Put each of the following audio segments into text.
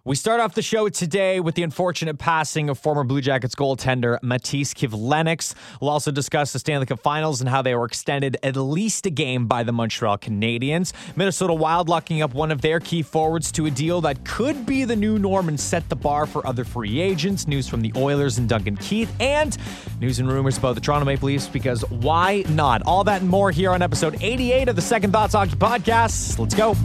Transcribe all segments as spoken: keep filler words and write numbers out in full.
We start off the show today with the unfortunate passing of former Blue Jackets goaltender Matiss Kivlenieks. We'll also discuss the Stanley Cup Finals and how they were extended at least a game by the Montreal Canadiens. Minnesota Wild locking up one of their key forwards to a deal that could be the new norm and set the bar for other free agents. News from the Oilers and Duncan Keith, and news and rumors about the Toronto Maple Leafs, because why not? All that and more here on episode eighty-eight of the Second Thoughts Hockey Podcast. Let's go.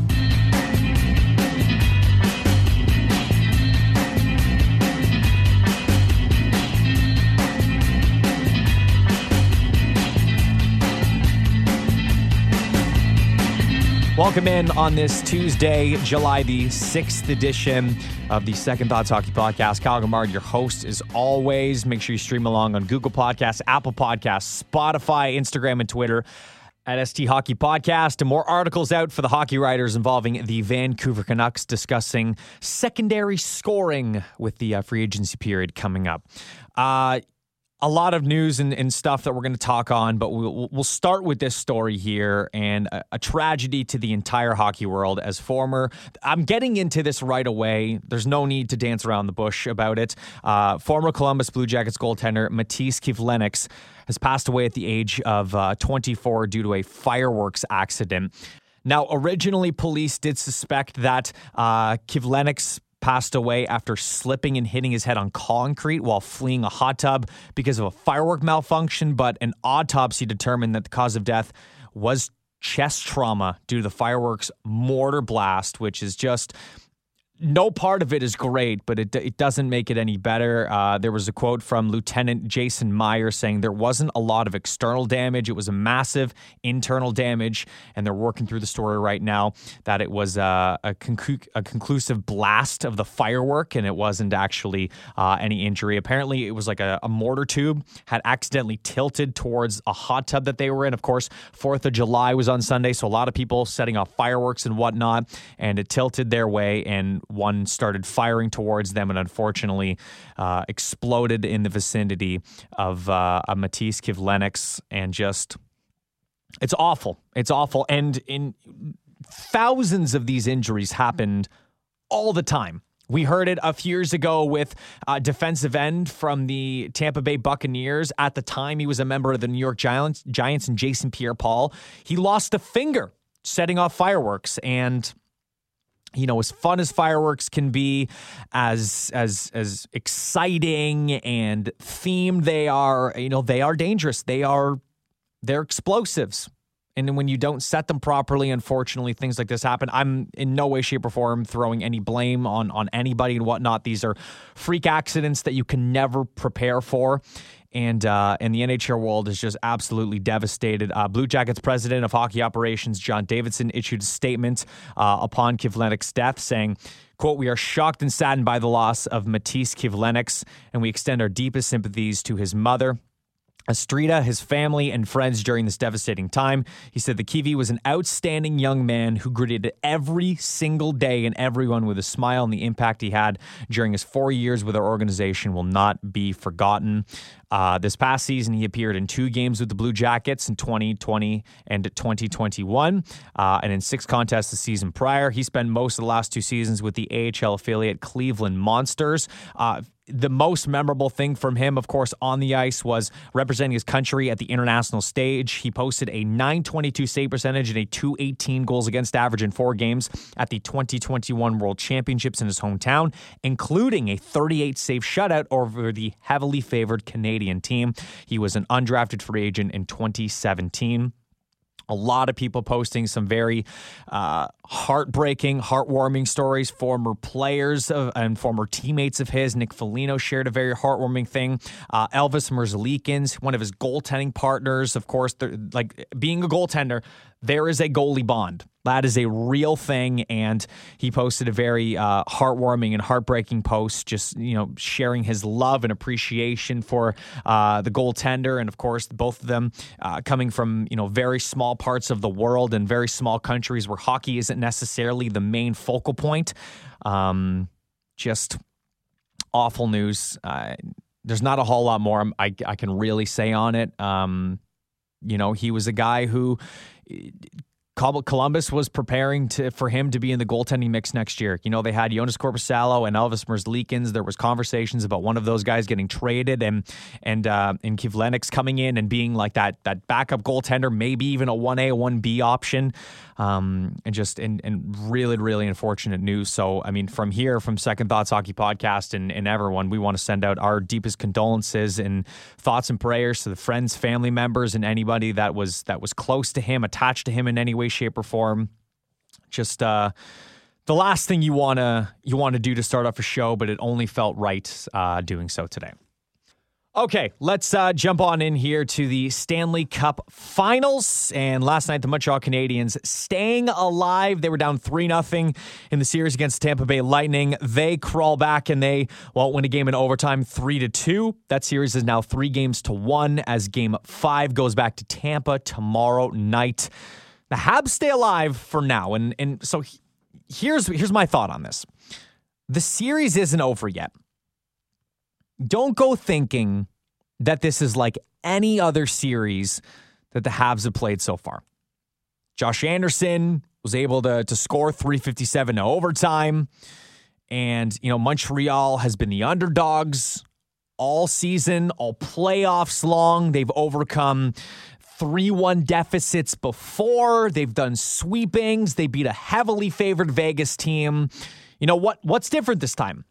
Welcome in on this Tuesday, July the sixth edition of the Second Thoughts Hockey Podcast. Kyle Gamard, your host, as always. Make sure you stream along on Google Podcasts, Apple Podcasts, Spotify, Instagram, and Twitter at S T Hockey Podcast. And more articles out for the hockey writers involving the Vancouver Canucks, discussing secondary scoring with the uh, free agency period coming up. Uh, A lot of news and, and stuff that we're going to talk on, but we'll, we'll start with this story here, and a, a tragedy to the entire hockey world. As former, I'm getting into this right away. There's no need to dance around the bush about it. Uh, former Columbus Blue Jackets goaltender Matiss Kivlenieks has passed away at the age of uh, twenty-four due to a fireworks accident. Now, originally, police did suspect that uh, Kivlenieks passed away after slipping and hitting his head on concrete while fleeing a hot tub because of a firework malfunction, but an autopsy determined that the cause of death was chest trauma due to the fireworks mortar blast, which is just... no part of it is great, but it it doesn't make it any better. Uh, there was a quote from Lieutenant Jason Meyer saying there wasn't a lot of external damage. It was a massive internal damage, and they're working through the story right now that it was uh, a, conclu- a conclusive blast of the firework, and it wasn't actually uh, any injury. Apparently, it was like a, a mortar tube had accidentally tilted towards a hot tub that they were in. Of course, fourth of July was on Sunday, so a lot of people setting off fireworks and whatnot, and it tilted their way, and one started firing towards them and unfortunately uh, exploded in the vicinity of uh, a Matiss Kivlenieks, and just, it's awful. It's awful. And in thousands of these injuries happened all the time. We heard it a few years ago with a defensive end from the Tampa Bay Buccaneers. At the time, he was a member of the New York Giants, Giants and Jason Pierre-Paul. He lost a finger setting off fireworks, and you know, as fun as fireworks can be, as as as exciting and themed they are, you know, they are dangerous. They are they're explosives. And when you don't set them properly, unfortunately, things like this happen. I'm in no way, shape, or form throwing any blame on, on anybody and whatnot. These are freak accidents that you can never prepare for. And uh, and the N H L world is just absolutely devastated. Uh, Blue Jackets president of hockey operations, John Davidson, issued a statement uh, upon Kivlenieks' death saying, quote, "We are shocked and saddened by the loss of Matiss Kivlenieks, and we extend our deepest sympathies to his mother, Astrida, his family, and friends during this devastating time." He said the Kiwi was an outstanding young man who greeted every single day and everyone with a smile, and the impact he had during his four years with our organization will not be forgotten. Uh, this past season, he appeared in two games with the Blue Jackets in twenty twenty and twenty twenty-one, uh, and in six contests the season prior. He spent most of the last two seasons with the A H L affiliate Cleveland Monsters. Uh, The most memorable thing from him, of course, on the ice was representing his country at the international stage. He posted a nine twenty-two save percentage and a two eighteen goals against average in four games at the twenty twenty-one World Championships in his hometown, including a thirty-eight save shutout over the heavily favored Canadian team. He was an undrafted free agent in twenty seventeen. A lot of people posting some very uh, heartbreaking, heartwarming stories. Former players of, and former teammates of his. Nick Foligno shared a very heartwarming thing. Uh, Elvis Merzlikins, one of his goaltending partners, of course, like being a goaltender, there is a goalie bond. That is a real thing, and he posted a very uh, heartwarming and heartbreaking post, just, you know, sharing his love and appreciation for uh, the goaltender, and of course, both of them uh, coming from, you know, very small parts of the world and very small countries where hockey isn't necessarily the main focal point. Um, just awful news. Uh, there's not a whole lot more I, I can really say on it. Um, you know, he was a guy who Columbus was preparing to for him to be in the goaltending mix next year. You know, they had Jonas Korpisalo and Elvis Merzlikins. There was conversations about one of those guys getting traded and and uh, and Kivlenieks coming in and being like that that backup goaltender, maybe even a one A, one B option. Um, and just and, and really, really unfortunate news. So, I mean, from here, from Second Thoughts Hockey Podcast and, and everyone, we want to send out our deepest condolences and thoughts and prayers to the friends, family members, and anybody that was that was close to him, attached to him in any way, shape, or form. Just uh, the last thing you wanna you want to do to start off a show, but it only felt right uh, doing so today. Okay, let's uh, jump on in here to the Stanley Cup Finals. And last night, the Montreal Canadiens staying alive. They were down three nothing in the series against Tampa Bay Lightning. They crawl back and they, well, win a game in overtime three to two. That series is now three games to one as game five goes back to Tampa tomorrow night. The Habs stay alive for now. And, and so here's, here's my thought on this. The series isn't over yet. Don't go thinking that this is like any other series that the Habs have played so far. Josh Anderson was able to, to score three fifty-seven to overtime. And, you know, Montreal has been the underdogs all season, all playoffs long. They've overcome three one deficits before. They've done sweepings. They beat a heavily favored Vegas team. You know what? What's different this time?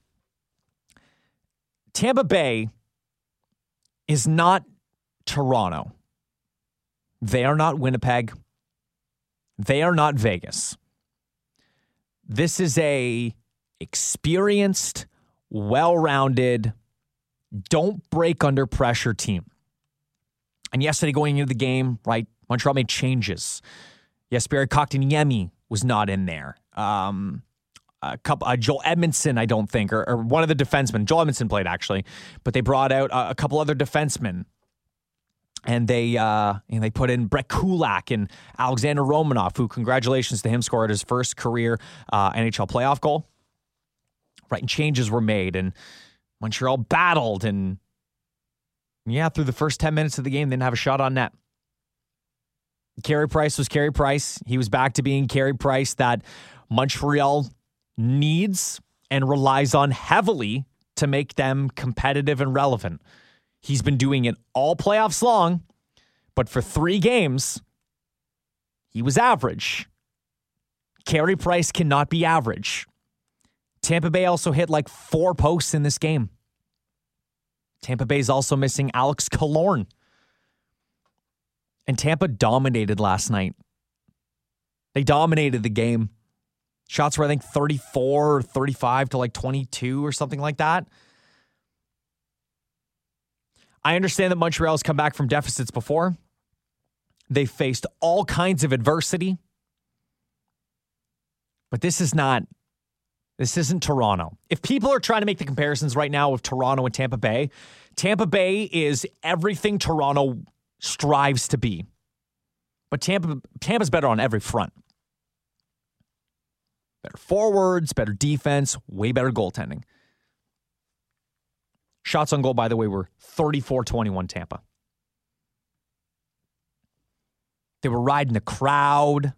Tampa Bay is not Toronto. They are not Winnipeg. They are not Vegas. This is a experienced, well-rounded, don't break under pressure team. And yesterday going into the game, right, Montreal made changes. Yes, Barry Kotkaniemi was not in there. Um... A couple, uh, Joel Edmondson, I don't think, or, or one of the defensemen. Joel Edmondson played, actually. But they brought out uh, a couple other defensemen. And they uh, and they put in Brett Kulak and Alexander Romanov, who, congratulations to him, scored his first career uh, N H L playoff goal. Right, and changes were made. And Montreal battled. And, yeah, through the first ten minutes of the game, they didn't have a shot on net. Carey Price was Carey Price. He was back to being Carey Price that Montreal needs and relies on heavily to make them competitive and relevant. He's been doing it all playoffs long, but for three games, he was average. Carey Price cannot be average. Tampa Bay also hit like four posts in this game. Tampa Bay's also missing Alex Killorn. And Tampa dominated last night. They dominated the game. Shots were, I think, thirty-four or thirty-five to like twenty-two or something like that. I understand that Montreal's come back from deficits before. They faced all kinds of adversity. But this is not, this isn't Toronto. If people are trying to make the comparisons right now of Toronto and Tampa Bay, Tampa Bay is everything Toronto strives to be. But Tampa, Tampa's better on every front. Better forwards, better defense, way better goaltending. Shots on goal, by the way, were thirty-four twenty-one Tampa. They were riding the crowd.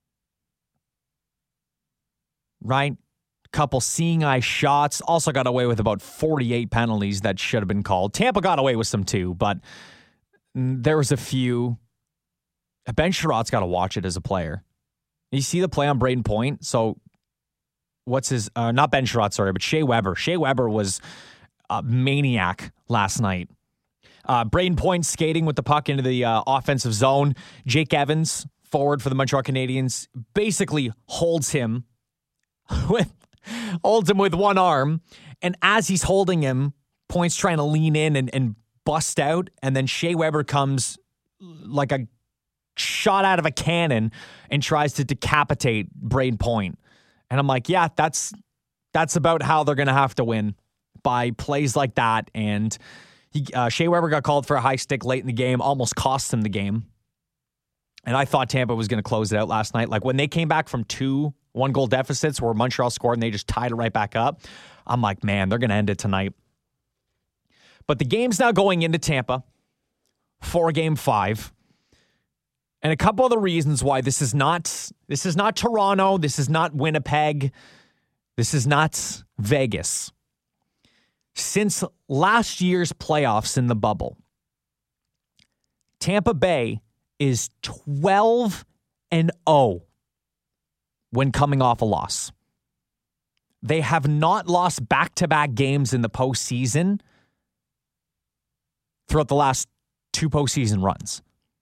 Right? Couple seeing eye shots. Also got away with about forty-eight penalties that should have been called. Tampa got away with some too, but there was a few. Ben Sherratt's got to watch it as a player. You see the play on Brayden Point? So, what's his, uh, not Ben Sherratt, sorry, but Shea Weber. Shea Weber was a maniac last night. Uh, Brayden Point skating with the puck into the uh, offensive zone. Jake Evans, forward for the Montreal Canadiens, basically holds him with, holds him with one arm. And as he's holding him, Point's trying to lean in and, and bust out. And then Shea Weber comes like a shot out of a cannon and tries to decapitate Brayden Point. And I'm like, yeah, that's that's about how they're going to have to win, by plays like that. And he, uh, Shea Weber got called for a high stick late in the game, almost cost him the game. And I thought Tampa was going to close it out last night. Like when they came back from two one-goal deficits where Montreal scored and they just tied it right back up, I'm like, man, they're going to end it tonight. But the game's now going into Tampa for game five. And a couple of the reasons why this is not this is not Toronto, this is not Winnipeg, this is not Vegas. Since last year's playoffs in the bubble, Tampa Bay is twelve and oh when coming off a loss. They have not lost back-to-back games in the postseason throughout the last two postseason runs.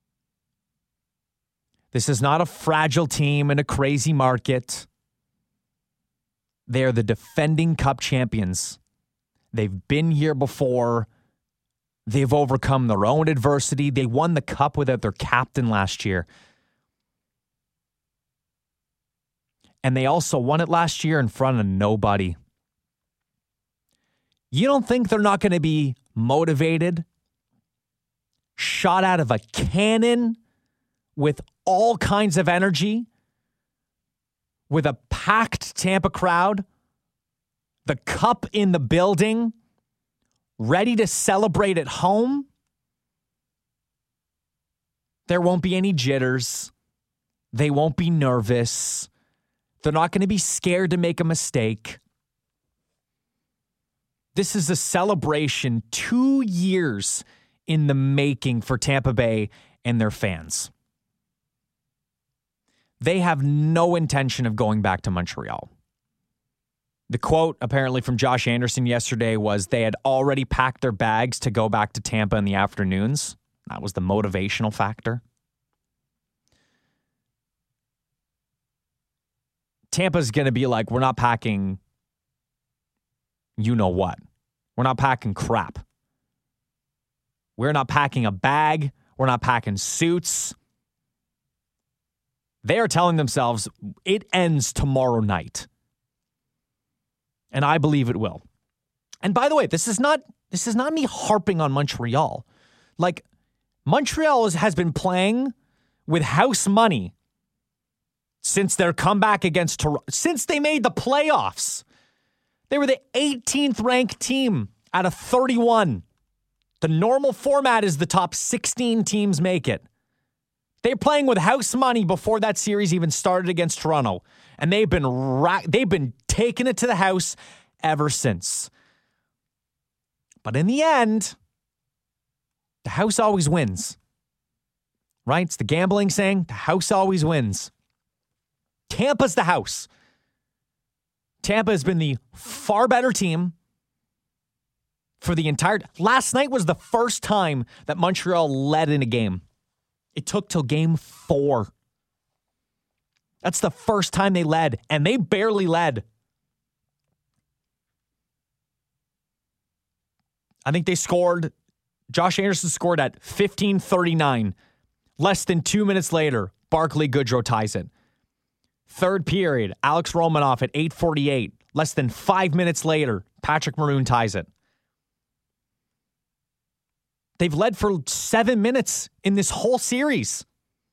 This is not a fragile team in a crazy market. They are the defending Cup champions. They've been here before. They've overcome their own adversity. They won the Cup without their captain last year. And they also won it last year in front of nobody. You don't think they're not going to be motivated, shot out of a cannon with all kinds of energy, with a packed Tampa crowd, the cup in the building, ready to celebrate at home? There won't be any jitters. They won't be nervous. They're not going to be scared to make a mistake. This is a celebration two years in the making for Tampa Bay and their fans. They have no intention of going back to Montreal. The quote apparently from Josh Anderson yesterday was they had already packed their bags to go back to Tampa in the afternoons. That was the motivational factor. Tampa's going to be like, we're not packing you know what. We're not packing crap. We're not packing a bag. We're not packing suits. They are telling themselves it ends tomorrow night. And I believe it will. And by the way, this is not this is not me harping on Montreal. Like, Montreal is, has been playing with house money since their comeback against Toronto, since they made the playoffs. They were the eighteenth ranked team out of thirty-one. The normal format is the top sixteen teams make it. They're playing with house money before that series even started against Toronto. And they've been ra- they've been taking it to the house ever since. But in the end, the house always wins. Right? It's the gambling saying, the house always wins. Tampa's the house. Tampa has been the far better team for the entire... Last night was the first time that Montreal led in a game. It took till game four. That's the first time they led, and they barely led. I think they scored... Josh Anderson scored at fifteen thirty-nine. Less than two minutes later, Barclay Goodrow ties it. Third period, Alex Romanoff at eight forty-eight. Less than five minutes later, Patrick Maroon ties it. They've led for seven minutes in this whole series.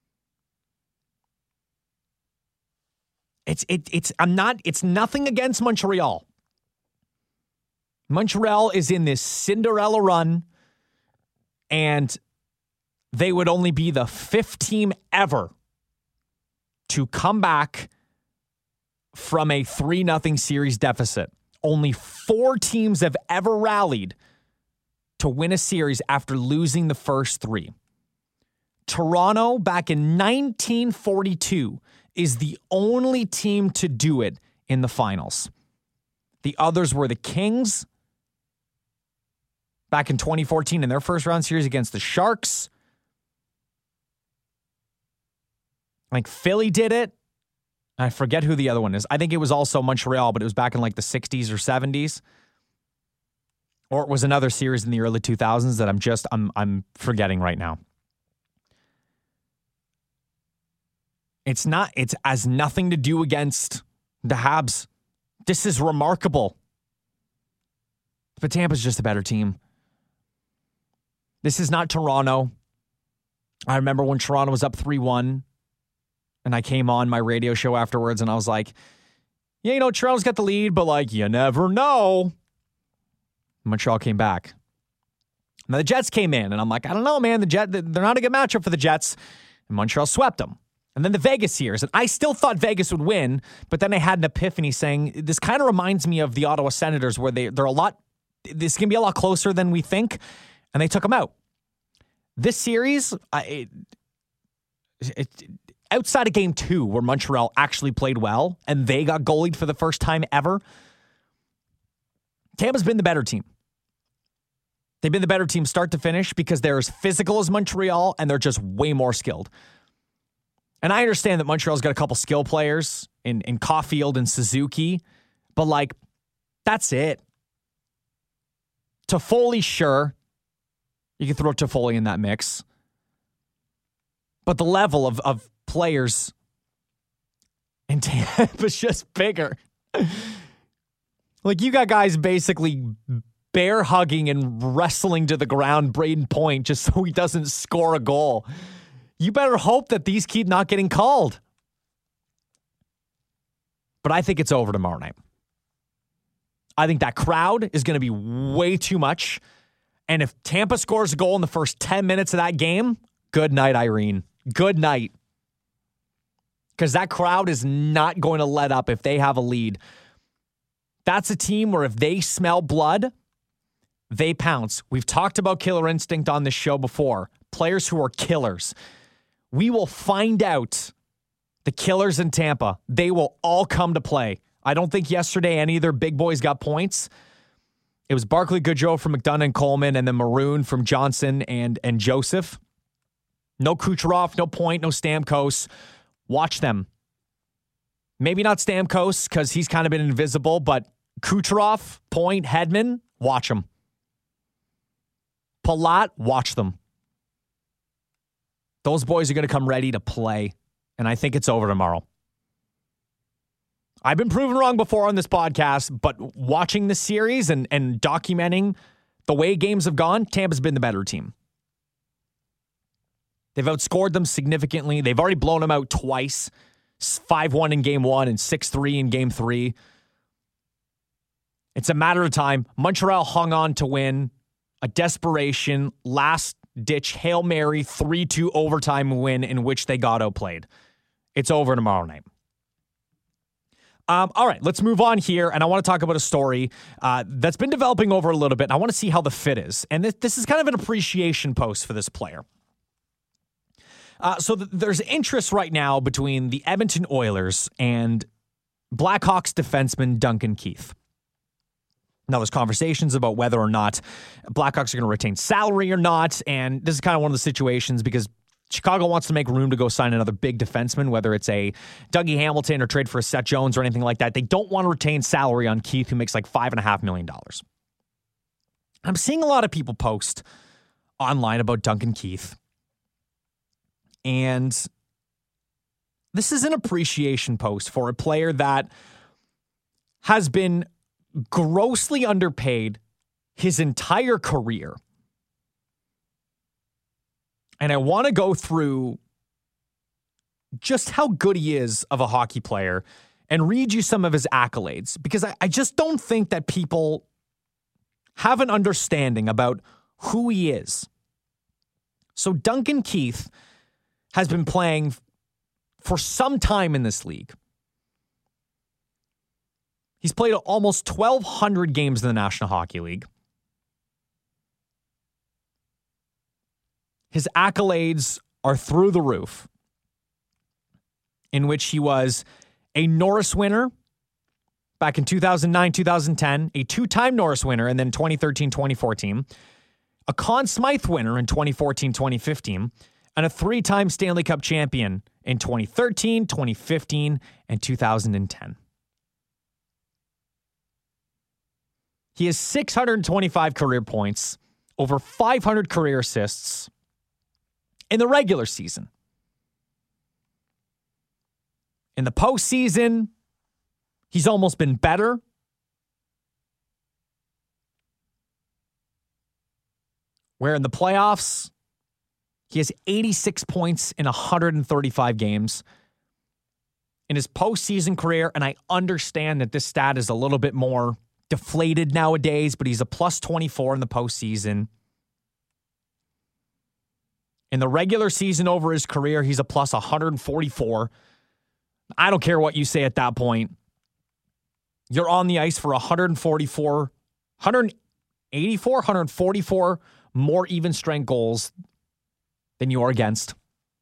It's it it's I'm not it's nothing against Montreal. Montreal is in this Cinderella run, and they would only be the fifth team ever to come back from a three nothing series deficit. Only four teams have ever rallied to win a series after losing the first three. Toronto, back in nineteen forty-two, is the only team to do it in the finals. The others were the Kings back in twenty fourteen in their first round series against the Sharks. Like, Philly did it. I forget who the other one is. I think it was also Montreal, but it was back in like the sixties or seventies. Or it was another series in the early two thousands that I'm just, I'm I'm forgetting right now. It's not, it has nothing to do against the Habs. This is remarkable. But Tampa's just a better team. This is not Toronto. I remember when Toronto was up three one. And I came on my radio show afterwards and I was like, yeah, you know, Toronto's got the lead, but like, you never know. Montreal came back. Now the Jets came in and I'm like, I don't know, man. The Jet, they're not a good matchup for the Jets. and Montreal swept them. And then the Vegas years, and I still thought Vegas would win, but then I had an epiphany saying, this kind of reminds me of the Ottawa Senators where they, they're a lot, this can be a lot closer than we think, and they took them out. This series, I, it, it, outside of game two where Montreal actually played well and they got goalied for the first time ever, Tampa's been the better team. They've been the better team start to finish because they're as physical as Montreal and they're just way more skilled. And I understand that Montreal's got a couple skill players in, in Caulfield and Suzuki, but like, that's it. Toffoli, sure. You can throw Toffoli in that mix. But the level of, of players in Tampa is just bigger. Like, you got guys basically bear hugging and wrestling to the ground Braden Point just so he doesn't score a goal. You better hope that these keep not getting called. But I think it's over tomorrow night. I think that crowd is going to be way too much. And if Tampa scores a goal in the first ten minutes of that game, good night, Irene. Good night. Because that crowd is not going to let up if they have a lead. That's a team where if they smell blood, they pounce. We've talked about killer instinct on this show before. Players who are killers. We will find out the killers in Tampa. They will all come to play. I don't think yesterday any of their big boys got points. It was Barclay Goodrow from McDonough and Coleman, and then Maroon from Johnson and, and Joseph. No Kucherov, no Point, no Stamkos. Watch them. Maybe not Stamkos because he's kind of been invisible, but Kucherov, Point, Hedman, watch them. Palat, watch them. Those boys are going to come ready to play, and I think it's over tomorrow. I've been proven wrong before on this podcast, but watching this series and, and documenting the way games have gone, Tampa's been the better team. They've outscored them significantly. They've already blown them out twice, five one in game one and six three in game three. It's a matter of time. Montreal hung on to win a desperation last-ditch Hail Mary three two overtime win in which they got outplayed. It's over tomorrow night. Um, all right, let's move on here, and I want to talk about a story uh, that's been developing over a little bit, and I want to see how the fit is. And this, this is kind of an appreciation post for this player. Uh, so th- there's interest right now between the Edmonton Oilers and Blackhawks defenseman Duncan Keith. Now, there's conversations about whether or not Blackhawks are going to retain salary or not, and this is kind of one of the situations because Chicago wants to make room to go sign another big defenseman, whether it's a Dougie Hamilton or trade for a Seth Jones or anything like that. They don't want to retain salary on Keith, who makes like five and a half million dollars. I'm seeing a lot of people post online about Duncan Keith. And this is an appreciation post for a player that has been grossly underpaid his entire career. And I want to go through just how good he is of a hockey player and read you some of his accolades, because I, I just don't think that people have an understanding about who he is. So Duncan Keith has been playing for some time in this league. He's played almost twelve hundred games in the National Hockey League. His accolades are through the roof, in which he was a Norris winner back in two thousand nine, two thousand ten, a two-time Norris winner, and then twenty thirteen, twenty fourteen, a Conn Smythe winner in twenty fourteen, twenty fifteen, and a three-time Stanley Cup champion in twenty thirteen, twenty fifteen, and two thousand ten. He has six hundred twenty-five career points, over five hundred career assists in the regular season. In the postseason, he's almost been better. Where in the playoffs, he has eighty-six points in one hundred thirty-five games. In his postseason career, and I understand that this stat is a little bit more deflated nowadays, but he's a plus twenty-four in the postseason. In the regular season over his career, he's a plus one forty-four. I don't care what you say at that point. You're on the ice for one forty-four, one eighty-four, one forty-four more even strength goals than you are against.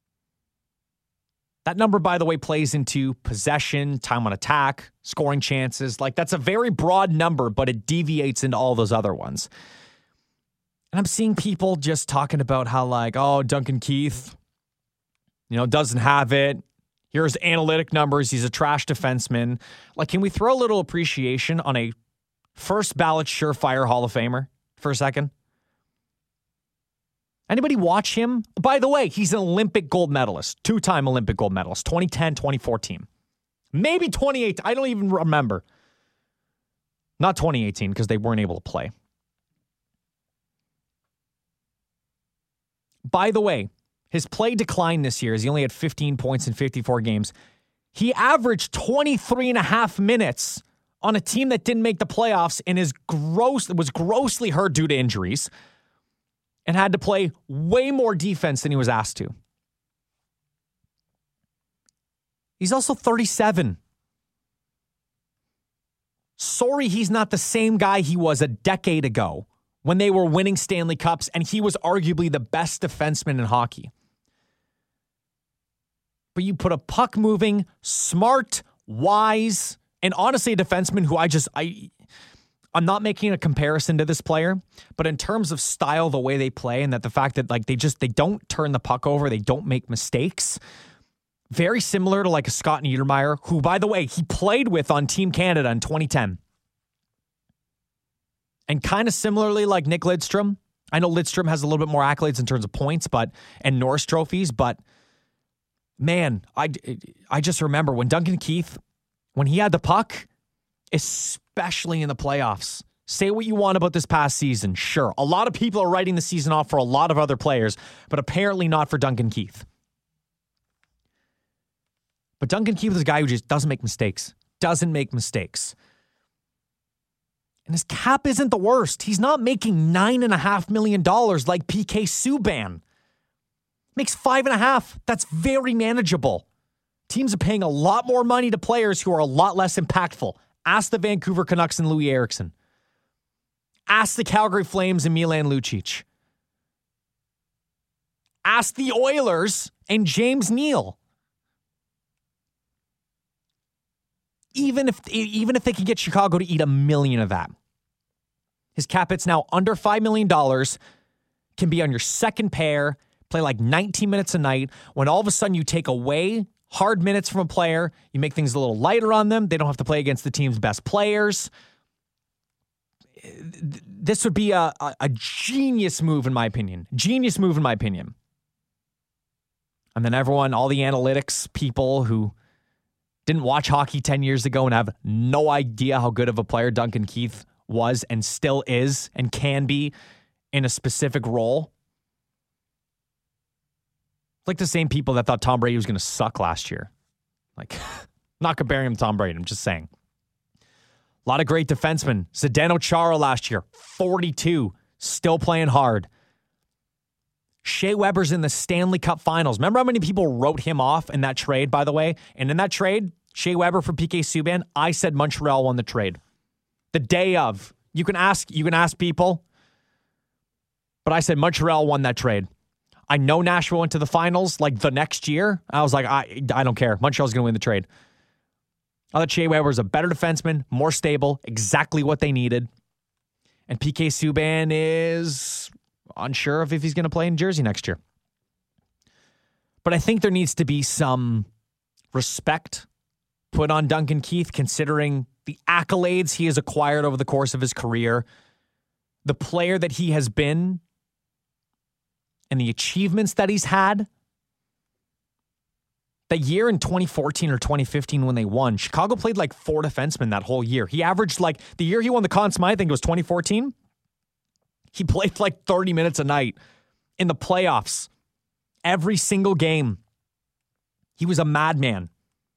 That number, by the way, plays into possession, time on attack, scoring chances. Like, that's a very broad number, but it deviates into all those other ones. And I'm seeing people just talking about how, like, oh, Duncan Keith, you know, doesn't have it. Here's analytic numbers. He's a trash defenseman. Like, can we throw a little appreciation on a first ballot surefire Hall of Famer for a second? Anybody watch him? By the way, he's an Olympic gold medalist, two-time Olympic gold medalist, twenty ten, twenty fourteen. Maybe twenty eighteen. I don't even remember. Not twenty eighteen because they weren't able to play. By the way, his play declined this year as he only had fifteen points in fifty-four games. He averaged twenty-three and a half minutes on a team that didn't make the playoffs and is gross, was grossly hurt due to injuries and had to play way more defense than he was asked to. He's also thirty-seven. Sorry, he's not the same guy he was a decade ago when they were winning Stanley Cups and he was arguably the best defenseman in hockey. But you put a puck-moving, smart, wise, and honestly a defenseman who I just, I, I'm not making a comparison to this player, but in terms of style, the way they play, and that the fact that like they just, they don't turn the puck over, they don't make mistakes. Very similar to like a Scott Niedermayer, who, by the way, he played with on Team Canada in twenty ten. And kind of similarly like Nick Lidstrom. I know Lidstrom has a little bit more accolades in terms of points, but and Norris trophies, but man, I, I just remember when Duncan Keith, when he had the puck, especially in the playoffs. Say what you want about this past season. Sure, a lot of people are writing the season off for a lot of other players, but apparently not for Duncan Keith. But Duncan Keith is a guy who just doesn't make mistakes. Doesn't make mistakes. And his cap isn't the worst. He's not making nine and a half million dollars like P K Subban. Makes five and a half. That's very manageable. Teams are paying a lot more money to players who are a lot less impactful. Ask the Vancouver Canucks and Louis Eriksson. Ask the Calgary Flames and Milan Lucic. Ask the Oilers and James Neal. Even if even if they could get Chicago to eat a million of that. His cap hit's now under five million dollars, can be on your second pair, play like nineteen minutes a night. When all of a sudden you take away hard minutes from a player, you make things a little lighter on them. They don't have to play against the team's best players. This would be a, a, a genius move, in my opinion. Genius move, in my opinion. And then everyone, all the analytics people who didn't watch hockey ten years ago and have no idea how good of a player Duncan Keith was and still is and can be in a specific role. It's like the same people that thought Tom Brady was going to suck last year. Like, not comparing him to Tom Brady, I'm just saying. A lot of great defensemen. Zdeno Chara last year, forty-two, still playing hard. Shea Weber's in the Stanley Cup Finals. Remember how many people wrote him off in that trade, by the way? And in that trade, Shea Weber for P K Subban, I said Montreal won the trade. The day of. You can ask, you can ask people, but I said Montreal won that trade. I know Nashville went to the finals like the next year. I was like, I I don't care. Montreal's going to win the trade. I thought Shea Weber was a better defenseman, more stable, exactly what they needed. And P K Subban is unsure of if he's going to play in Jersey next year. But I think there needs to be some respect put on Duncan Keith, considering the accolades he has acquired over the course of his career, the player that he has been, and the achievements that he's had. That year in twenty fourteen or twenty fifteen when they won, Chicago played like four defensemen that whole year. He averaged like, the year he won the Conn Smythe, I think it was twenty fourteen. He played like thirty minutes a night in the playoffs. Every single game. He was a madman.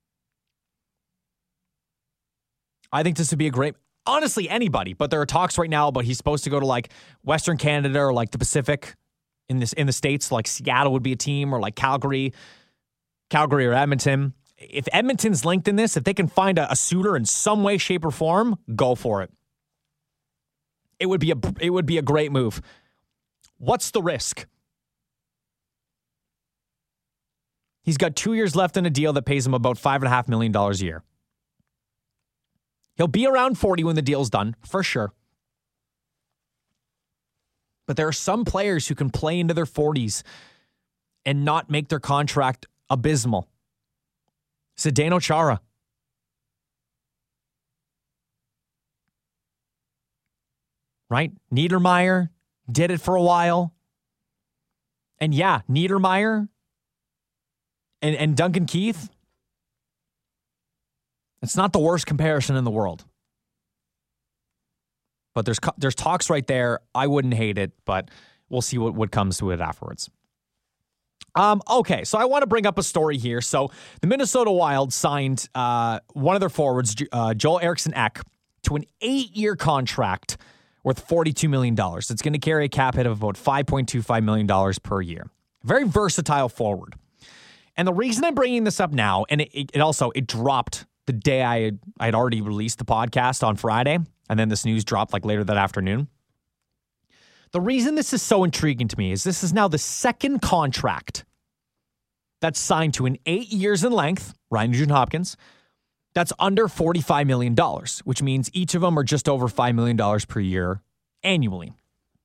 I think this would be a great, honestly, anybody, but there are talks right now about he's supposed to go to like Western Canada or like the Pacific in this in the States, like Seattle would be a team, or like Calgary, Calgary or Edmonton. If Edmonton's linked in this, if they can find a, a suitor in some way, shape, or form, go for it. It would be a it would be a great move. What's the risk? He's got two years left in a deal that pays him about five and a half million dollars a year. He'll be around forty when the deal's done, for sure. But there are some players who can play into their forties and not make their contract abysmal. Zdeno Chara. Right? Niedermeyer did it for a while. And yeah, Niedermeyer and, and Duncan Keith, it's not the worst comparison in the world. But there's there's talks right there. I wouldn't hate it, but we'll see what, what comes to it afterwards. Um, okay, so I want to bring up a story here. So the Minnesota Wild signed uh, one of their forwards, uh, Joel Eriksson Ek, to an eight-year contract worth forty-two million dollars. It's going to carry a cap hit of about five point two five million dollars per year. Very versatile forward. And the reason I'm bringing this up now, and it, it also, it dropped the day I had, I had already released the podcast on Friday, and then this news dropped like later that afternoon. The reason this is so intriguing to me is this is now the second contract that's signed to an eight years in length, Ryan Nugent-Hopkins, that's under forty-five million dollars, which means each of them are just over five million dollars per year annually.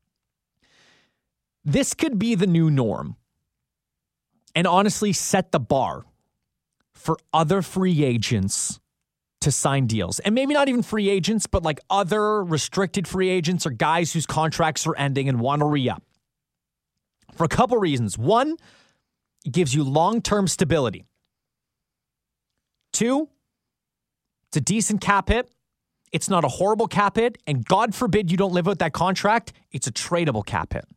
This could be the new norm and honestly set the bar for other free agents to sign deals. And maybe not even free agents, but like other restricted free agents or guys whose contracts are ending and want to re-up. For a couple reasons. One, it gives you long-term stability. Two, it's a decent cap hit. It's not a horrible cap hit. And God forbid you don't live out that contract, it's a tradable cap hit.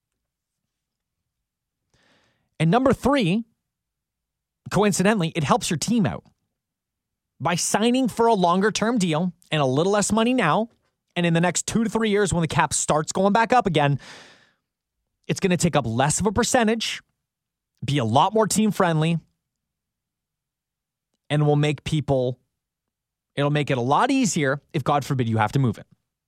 And number three, coincidentally, it helps your team out. By signing for a longer-term deal and a little less money now, and in the next two to three years when the cap starts going back up again, it's going to take up less of a percentage, be a lot more team-friendly, and will make people, it'll make it a lot easier if, God forbid, you have to move it.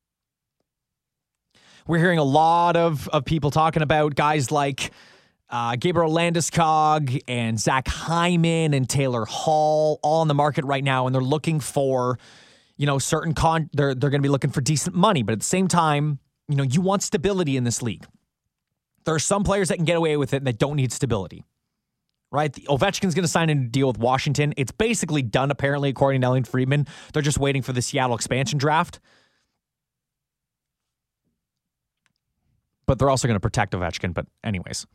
We're hearing a lot of, of people talking about guys like Uh, Gabriel Landeskog and Zach Hyman and Taylor Hall all on the market right now, and they're looking for, you know, certain con. They're they're going to be looking for decent money, but at the same time, you know, you want stability in this league. There are some players that can get away with it and that don't need stability, right? The Ovechkin's going to sign a deal with Washington. It's basically done, apparently, according to Elliotte Friedman. They're just waiting for the Seattle expansion draft. But they're also going to protect Ovechkin. But anyways.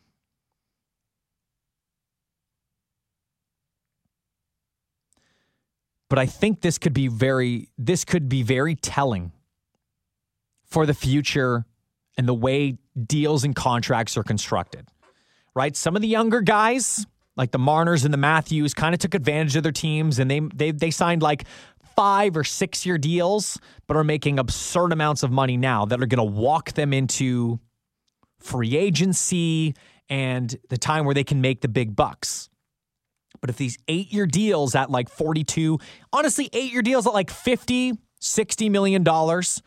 But I think this could be very, this could be very telling for the future and the way deals and contracts are constructed, right? Some of the younger guys, like the Marners and the Matthews, kind of took advantage of their teams, and they they they signed like five or six year deals, but are making absurd amounts of money now that are going to walk them into free agency and the time where they can make the big bucks. But if these eight-year deals at like forty-two, honestly, eight-year deals at like fifty, sixty million dollars,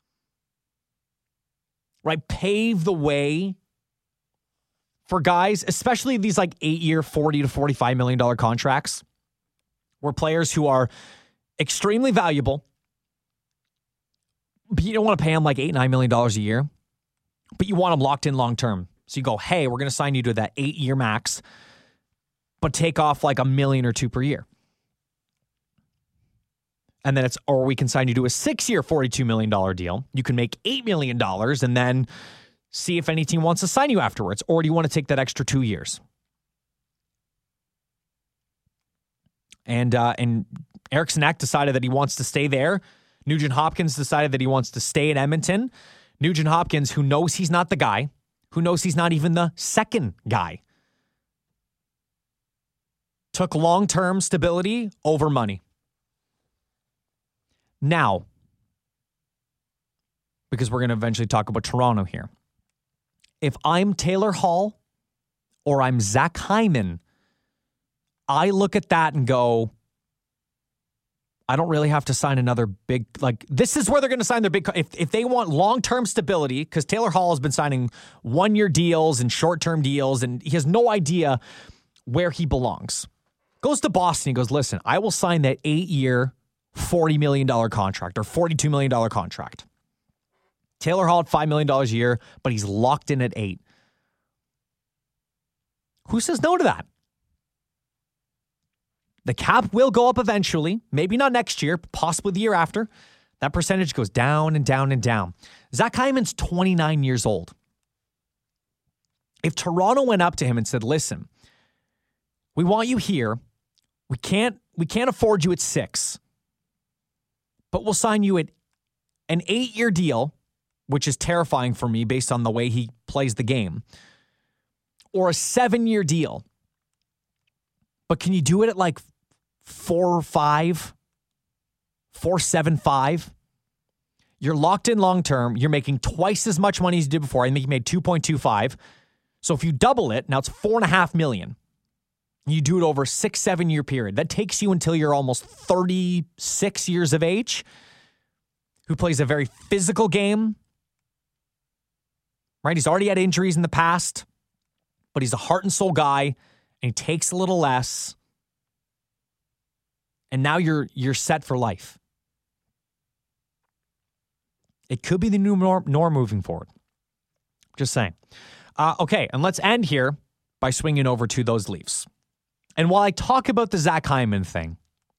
right, pave the way for guys, especially these like eight-year, forty to forty-five million dollars contracts, where players who are extremely valuable, but you don't want to pay them like eight, nine million dollars a year, but you want them locked in long-term. So you go, hey, we're going to sign you to that eight-year max, but take off like a million or two per year. And then it's, or we can sign you to a six-year, forty-two million dollars deal. You can make eight million dollars and then see if any team wants to sign you afterwards. Or do you want to take that extra two years? And uh, and Eriksson Ek decided that he wants to stay there. Nugent-Hopkins decided that he wants to stay in Edmonton. Nugent-Hopkins, who knows he's not the guy, who knows he's not even the second guy, took long-term stability over money. Now, because we're going to eventually talk about Toronto here, if I'm Taylor Hall or I'm Zach Hyman, I look at that and go, I don't really have to sign another big, like, this is where they're going to sign their big, if, if they want long-term stability, because Taylor Hall has been signing one-year deals and short-term deals, and he has no idea where he belongs. Goes to Boston, he goes, listen, I will sign that eight-year, forty million dollars contract or forty-two million dollars contract. Taylor Hall at five million dollars a year, but he's locked in at eight. Who says no to that? The cap will go up eventually, maybe not next year, possibly the year after. That percentage goes down and down and down. Zach Hyman's twenty-nine years old. If Toronto went up to him and said, listen, we want you here. We can't, we can't afford you at six, but we'll sign you at an eight-year deal, which is terrifying for me based on the way he plays the game, or a seven-year deal. But can you do it at like four, five, four, seven, five? You're locked in long term. You're making twice as much money as you did before. I think you made two point two five. So if you double it, now it's four and a half million. You do it over a six, seven year period. That takes you until you're almost thirty-six years of age, who plays a very physical game, right? He's already had injuries in the past, but he's a heart and soul guy, and he takes a little less. And now you're you're set for life. It could be the new norm, norm moving forward. Just saying. Uh, okay, and let's end here by swinging over to those Leafs. And while I talk about the Zach Hyman thing,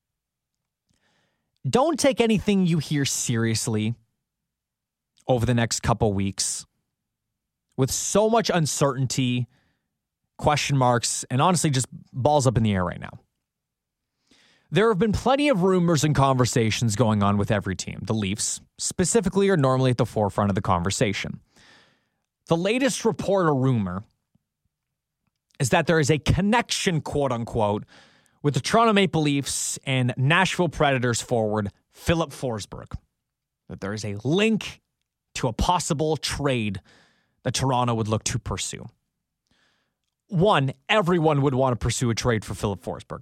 don't take anything you hear seriously over the next couple weeks. With so much uncertainty, question marks, and honestly just balls up in the air right now. There have been plenty of rumors and conversations going on with every team. The Leafs, specifically, are normally at the forefront of the conversation. The latest report or rumor is that there is a connection, quote unquote, with the Toronto Maple Leafs and Nashville Predators forward Filip Forsberg. That there is a link to a possible trade that Toronto would look to pursue. One, everyone would want to pursue a trade for Filip Forsberg.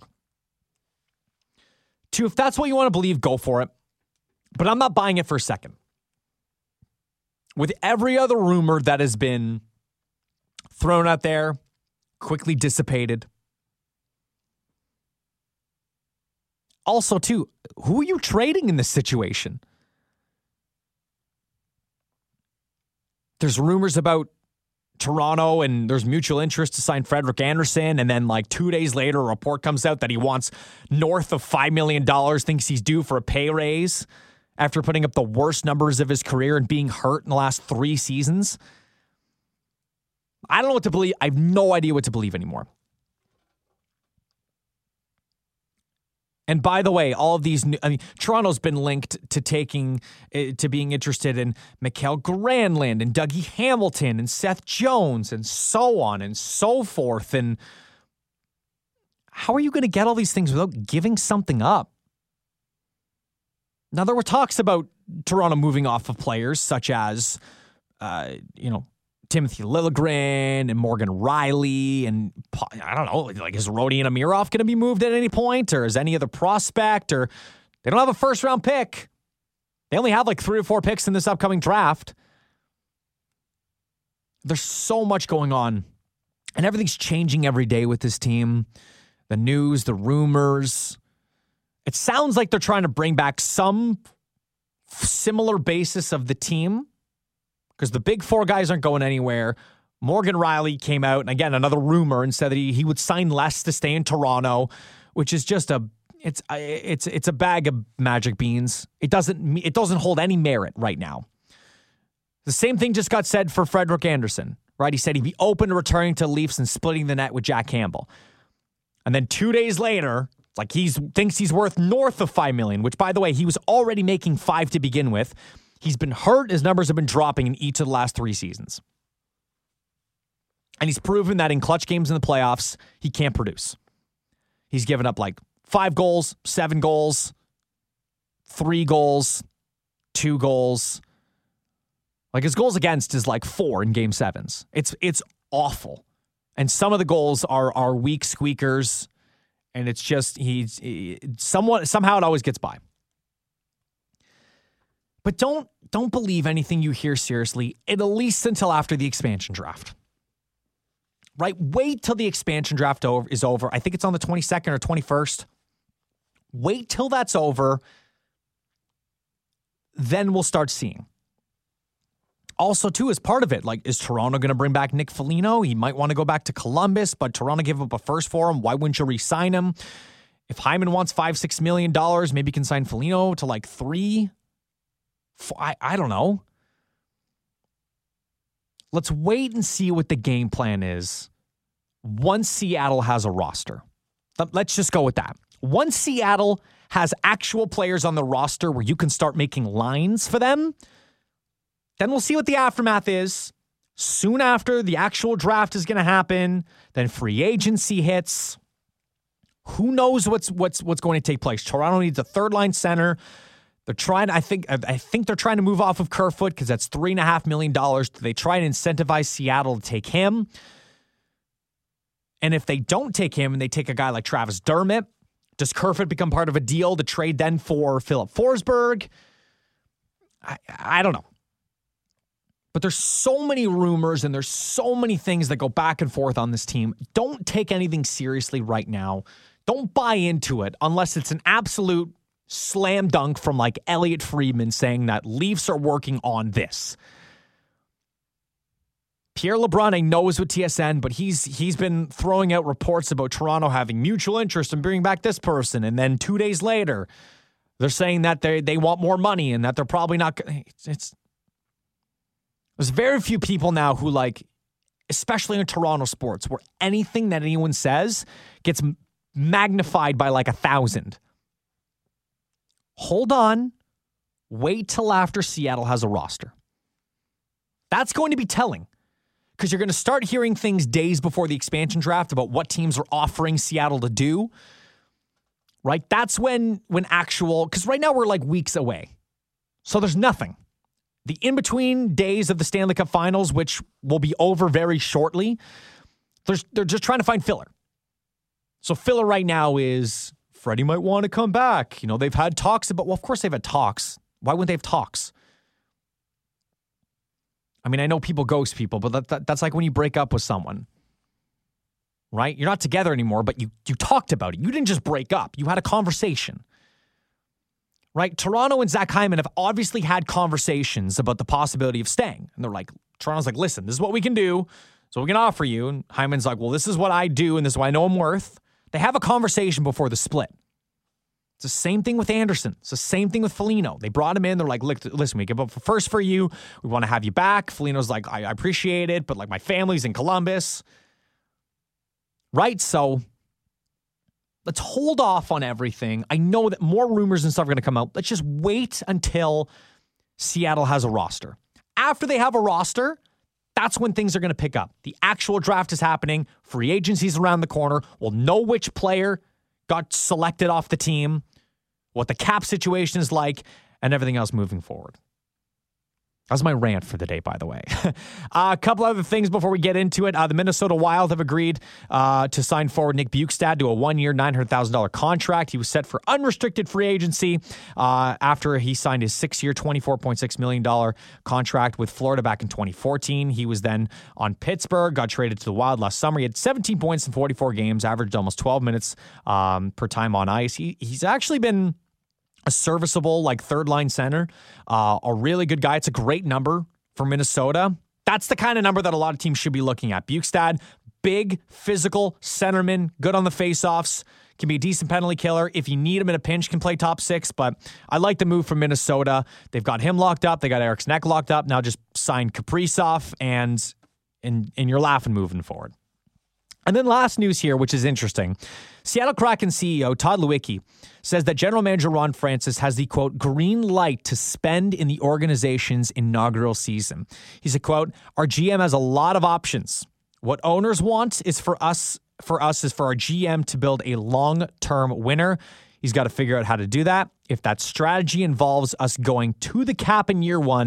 Two, if that's what you want to believe, go for it. But I'm not buying it for a second. With every other rumor that has been thrown out there, quickly dissipated. Also, too, who are you trading in this situation? There's rumors about Toronto, and there's mutual interest to sign Frederik Andersen, and then like two days later, a report comes out that he wants north of five million dollars, thinks he's due for a pay raise after putting up the worst numbers of his career and being hurt in the last three seasons. I don't know what to believe. I have no idea what to believe anymore. And by the way, all of these, new, I mean, Toronto's been linked to taking, uh, to being interested in Mikael Granlund and Dougie Hamilton and Seth Jones and so on and so forth. And how are you going to get all these things without giving something up? Now, there were talks about Toronto moving off of players such as, uh, you know, Timothy Liljegren and Morgan Riley, and I don't know, like, is Rodion Amirov going to be moved at any point, or is any other prospect, or they don't have a first round pick. They only have like three or four picks in this upcoming draft. There's so much going on, and everything's changing every day with this team. The news, the rumors. It sounds like they're trying to bring back some similar basis of the team, because the big four guys aren't going anywhere. Morgan Riley came out, and again, another rumor, and said that he, he would sign less to stay in Toronto, which is just a it's it's it's a bag of magic beans. It doesn't it doesn't hold any merit right now. The same thing just got said for Frederik Andersen, right? He said he'd be open to returning to Leafs and splitting the net with Jack Campbell. And then two days later, like he's thinks he's worth north of five million dollars, which, by the way, he was already making five to begin with. He's been hurt. His numbers have been dropping in each of the last three seasons. And he's proven that in clutch games in the playoffs, he can't produce. He's given up like five goals, seven goals, three goals, two goals. Like his goals against is like four in game sevens. It's it's awful. And some of the goals are are weak squeakers. And it's just, he's he, somewhat, somehow it always gets by. But don't, don't believe anything you hear seriously, at least until after the expansion draft. Right? Wait till the expansion draft over, is over. I think it's on the twenty-second or twenty-first. Wait till that's over. Then we'll start seeing. Also, too, as part of it, like, is Toronto going to bring back Nick Foligno? He might want to go back to Columbus, but Toronto gave up a first for him. Why wouldn't you re-sign him? If Hyman wants five, six million dollars, maybe you can sign Foligno to like three. Four, I, I don't know. Let's wait and see what the game plan is once Seattle has a roster. Let's just go with that. Once Seattle has actual players on the roster where you can start making lines for them, then we'll see what the aftermath is. Soon after the actual draft is going to happen, then free agency hits. Who knows what's what's what's going to take place? Toronto needs a third line center. They're trying. I think. I think they're trying to move off of Kerfoot because that's three and a half million dollars. They try and incentivize Seattle to take him. And if they don't take him and they take a guy like Travis Dermott, does Kerfoot become part of a deal to trade then for Philip Forsberg? I I don't know. But there's so many rumors and there's so many things that go back and forth on this team. Don't take anything seriously right now. Don't buy into it unless it's an absolute slam dunk from like Elliot Friedman saying that Leafs are working on this. Pierre LeBrun, I know, is with T S N, but he's he's been throwing out reports about Toronto having mutual interest in bringing back this person. And then two days later, they're saying that they they want more money and that they're probably not. It's, it's There's very few people now who, like, especially in Toronto sports, where anything that anyone says gets magnified by like a thousand. Hold on. Wait till after Seattle has a roster. That's going to be telling because you're going to start hearing things days before the expansion draft about what teams are offering Seattle to do. Right? That's when, when actual, because right now we're like weeks away. So there's nothing. The in-between days of the Stanley Cup Finals, which will be over very shortly, they're, they're just trying to find filler. So filler right now is Freddie might want to come back. You know, they've had talks about, well, of course they've had talks. Why wouldn't they have talks? I mean, I know people ghost people, but that, that, that's like when you break up with someone, right? You're not together anymore, but you you talked about it. You didn't just break up. You had a conversation. Right? Toronto and Zach Hyman have obviously had conversations about the possibility of staying. And they're like, Toronto's like, listen, this is what we can do. So we can offer you. And Hyman's like, well, this is what I do. And this is what I know I'm worth. They have a conversation before the split. It's the same thing with Anderson. It's the same thing with Foligno. They brought him in. They're like, look, listen, we give up first for you. We want to have you back. Foligno's like, I, I appreciate it, but like my family's in Columbus. Right? So let's hold off on everything. I know that more rumors and stuff are going to come out. Let's just wait until Seattle has a roster. After they have a roster, that's when things are going to pick up. The actual draft is happening. Free agency's around the corner. We'll know which player got selected off the team, what the cap situation is like, and everything else moving forward. That was my rant for the day, by the way. uh, a couple other things before we get into it. Uh, the Minnesota Wild have agreed uh, to sign forward Nick Bjugstad to a one-year, nine hundred thousand dollars contract. He was set for unrestricted free agency uh, after he signed his six-year, twenty-four point six million dollars contract with Florida back in twenty fourteen. He was then on Pittsburgh, got traded to the Wild last summer. He had seventeen points in forty-four games, averaged almost twelve minutes um, per time on ice. He, he's actually been a serviceable, like, third-line center, uh, a really good guy. It's a great number for Minnesota. That's the kind of number that a lot of teams should be looking at. Bjugstad, big, physical centerman, good on the faceoffs, can be a decent penalty killer. If you need him in a pinch, can play top six, but I like the move from Minnesota. They've got him locked up. They got Eriksson Ek locked up. Now just signed Kaprizov, and, and, and you're laughing moving forward. And then last news here, which is interesting. Seattle Kraken C E O Todd Lewicki says that general manager Ron Francis has the, quote, green light to spend in the organization's inaugural season. He said, quote, our G M has a lot of options. What owners want is for us, for us is for our G M to build a long-term winner. He's got to figure out how to do that. If that strategy involves us going to the cap in year one,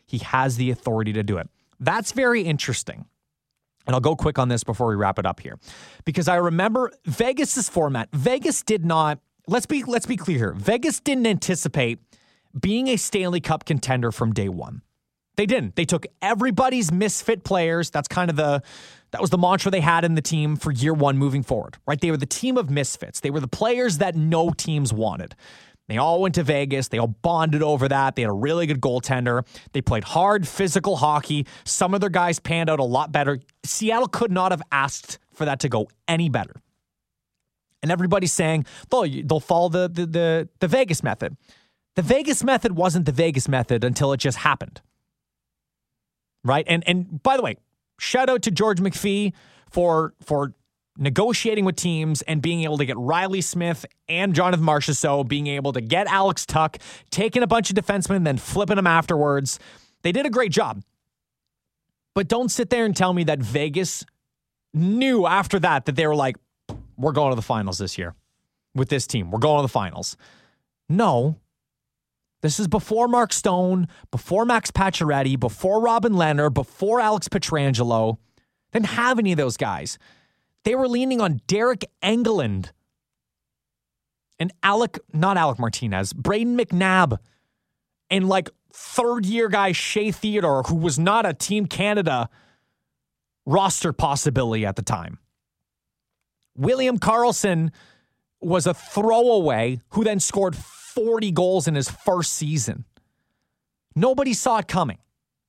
He has the authority to do it. That's very interesting. And I'll go quick on this before we wrap it up here. Because I remember Vegas's format. Vegas did not, let's be let's be clear here. Vegas didn't anticipate being a Stanley Cup contender from day one. They didn't. They took everybody's misfit players. That's kind of the, that was the mantra they had in the team for year one moving forward, right? They were the team of misfits. They were the players that no teams wanted. They all went to Vegas. They all bonded over that. They had a really good goaltender. They played hard, physical hockey. Some of their guys panned out a lot better. Seattle could not have asked for that to go any better. And everybody's saying, they'll, they'll follow the, the, the, the Vegas method. The Vegas method wasn't the Vegas method until it just happened. Right? And and by the way, shout out to George McPhee for for negotiating with teams and being able to get Riley Smith and Jonathan Marchessault, being able to get Alex Tuch, taking a bunch of defensemen, then flipping them afterwards. They did a great job. But don't sit there and tell me that Vegas knew after that that they were like, we're going to the finals this year with this team. We're going to the finals. No. This is before Mark Stone, before Max Pacioretty, before Robin Lehner, before Alex Pietrangelo. Didn't have any of those guys. They were leaning on Derek Engelland and Alec, not Alec Martinez, Braden McNabb, and like third-year guy Shea Theodore, who was not a Team Canada roster possibility at the time. William Karlsson was a throwaway who then scored forty goals in his first season. Nobody saw it coming.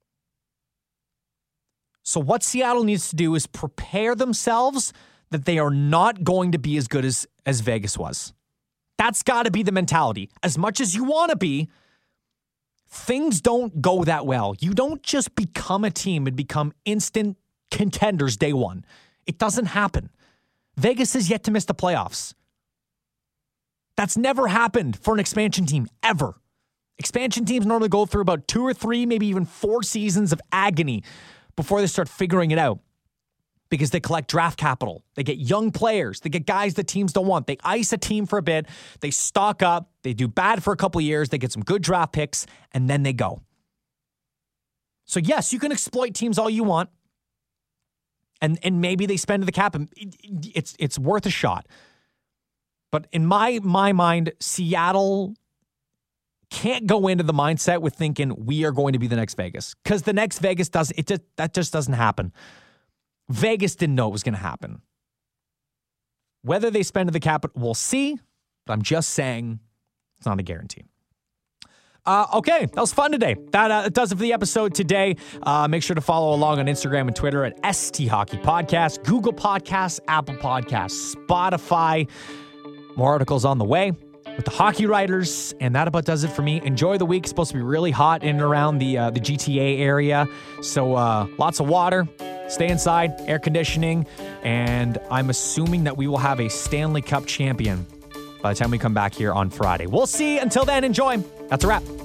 So what Seattle needs to do is prepare themselves that they are not going to be as good as, as Vegas was. That's got to be the mentality. As much as you want to be, things don't go that well. You don't just become a team and become instant contenders day one. It doesn't happen. Vegas is yet to miss the playoffs. That's never happened for an expansion team, ever. Expansion teams normally go through about two or three, maybe even four seasons of agony before they start figuring it out because they collect draft capital. They get young players. They get guys that teams don't want. They ice a team for a bit. They stock up. They do bad for a couple of years. They get some good draft picks, and then they go. So, yes, you can exploit teams all you want, and, and maybe they spend the cap. And it's, it's worth a shot. But in my my mind, Seattle can't go into the mindset with thinking we are going to be the next Vegas, because the next Vegas doesn't. It just that just doesn't happen. Vegas didn't know it was going to happen. Whether they spend the cap, we'll see. But I'm just saying it's not a guarantee. Uh, okay, that was fun today. That uh, does it for the episode today. Uh, make sure to follow along on Instagram and Twitter at S T Hockey Podcast, Google Podcasts, Apple Podcasts, Spotify. More articles on the way with the hockey writers, and that about does it for me. Enjoy the week. It's supposed to be really hot in and around the uh, the G T A area, so uh, lots of water. Stay inside, air conditioning, and I'm assuming that we will have a Stanley Cup champion by the time we come back here on Friday. We'll see. Until then, enjoy. That's a wrap.